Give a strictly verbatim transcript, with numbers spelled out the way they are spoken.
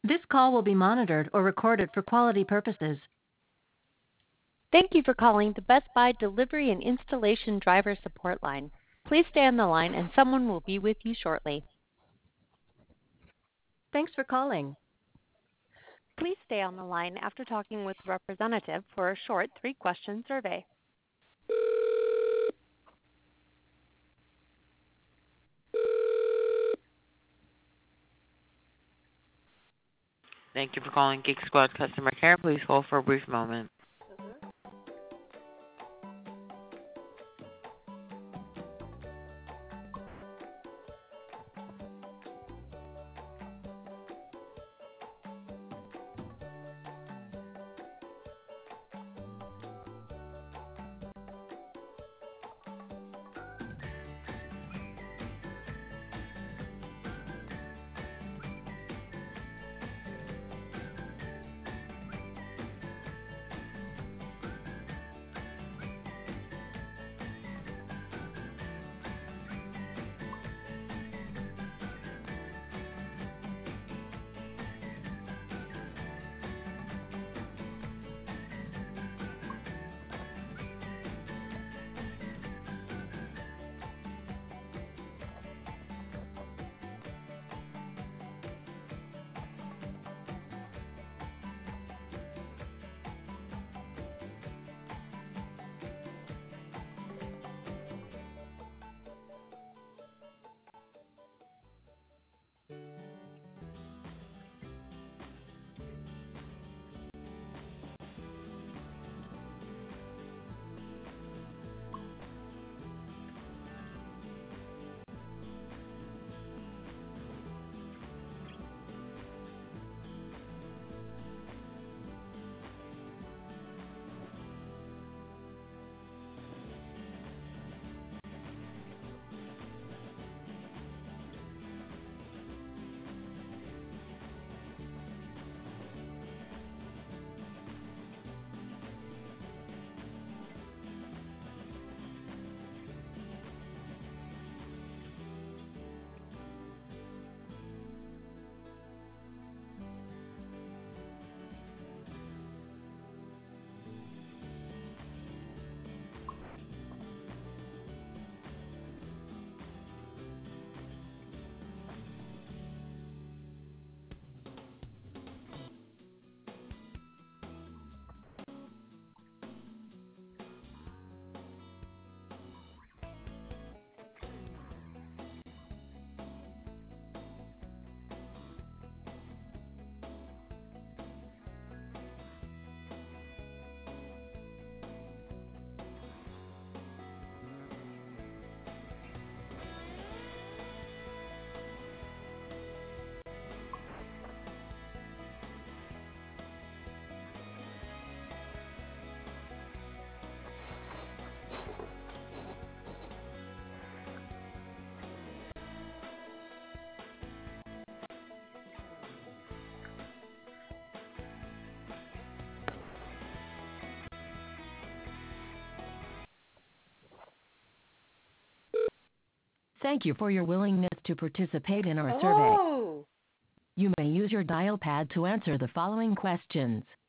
This call will be monitored or recorded for quality purposes. Thank you for calling the Best Buy Delivery and Installation Driver Support Line. Please stay on the line and someone will be with you shortly. Thanks for calling. Please stay on the line after talking with a representative for a short three-question survey. Thank you for calling Geek Squad Customer Care. Please hold for a brief moment. Thank you for your willingness to participate in our survey. Oh! You may use your dial pad to answer the following questions.